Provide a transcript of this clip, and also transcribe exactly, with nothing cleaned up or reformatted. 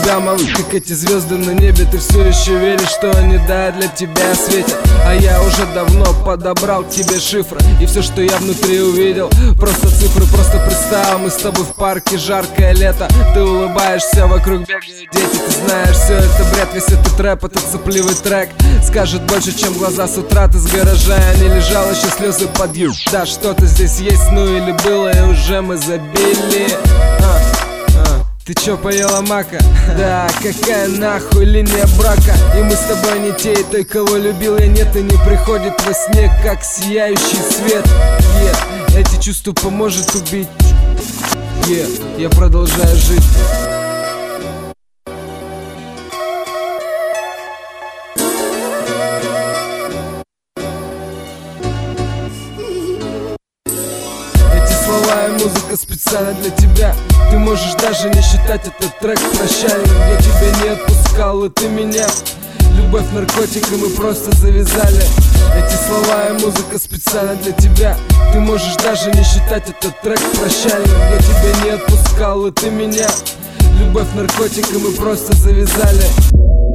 тебя, малыш, как эти звезды на небе. Ты все еще веришь, что они, да, для тебя светят. А я уже давно подобрал к тебе шифры, и все, что я внутри увидел, просто цифры. Просто представь, мы с тобой в парке, жаркое лето. Ты улыбаешься, вокруг бегают дети. Ты знаешь, все это бред, весь этот рэп, этот сопливый трек скажет больше, чем глаза с утра. Ты с гаража, не лежал, еще слезы подъют. Да, что-то здесь есть, ну или было, и уже мы забили. а, а. Ты чё, поела мака? Да, какая нахуй линия брака? И мы с тобой не те, и той, кого любил я, нет, и не приходит во сне, как сияющий свет. Yeah. Эти чувства поможет убить. Yeah. Я продолжаю жить. Слова и музыка специально для тебя. Ты можешь даже не считать этот трек прощальным. Я тебя не отпускал, и ты меня. Любовь, наркотик, и мы просто завязали. Эти слова и музыка специально для тебя. Ты можешь даже не считать этот трек прощальным. Я тебя не отпускал, и ты меня. Любовь, наркотик, и мы просто завязали.